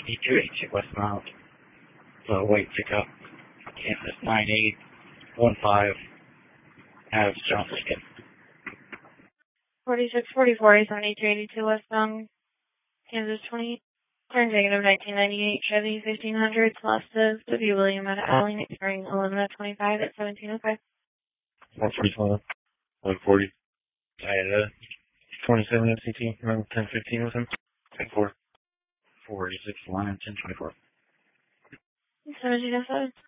E282 westbound. So wait pickup. Kansas 9815. Have John Lincoln. 4644, 7282 westbound, Kansas 20. Turn negative 1998, Chevy 1500, lost of W. William at Allen, expiring 11/25 at 1705. 145, 140. I had 27 FCT, around 1015 with him. 10-4. 486 line 1024. 1707.